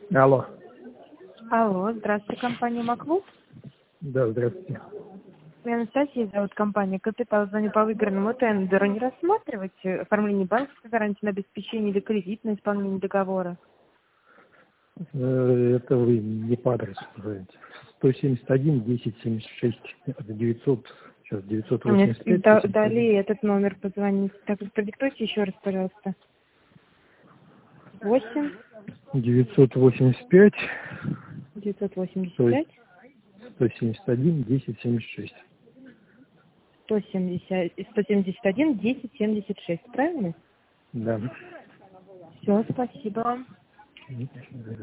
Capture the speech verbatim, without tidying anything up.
Алло. Алло, здравствуйте, компания Маклуб. Да, здравствуйте. Меня Анастасия зовут, компания Капитал. Звоню по выигранному тендеру. Не рассматриваете оформление банковской гарантии на обеспечение или кредит на исполнение договора? Э, Это вы не по адресу говорите. сто семьдесят один десять семьдесят шесть. Это девятьсот, сейчас девятьсот Мне восемьдесят пять. да- дали этот номер позвонить. Так, продиктуйте еще раз, пожалуйста. восемь девятьсот восемьдесят пять. девятьсот восемьдесят То есть пять сто семьдесят один десять семьдесят шесть. сто семьдесят сто семьдесят один десять семьдесят шесть. Правильно? Да. Все, спасибо вам.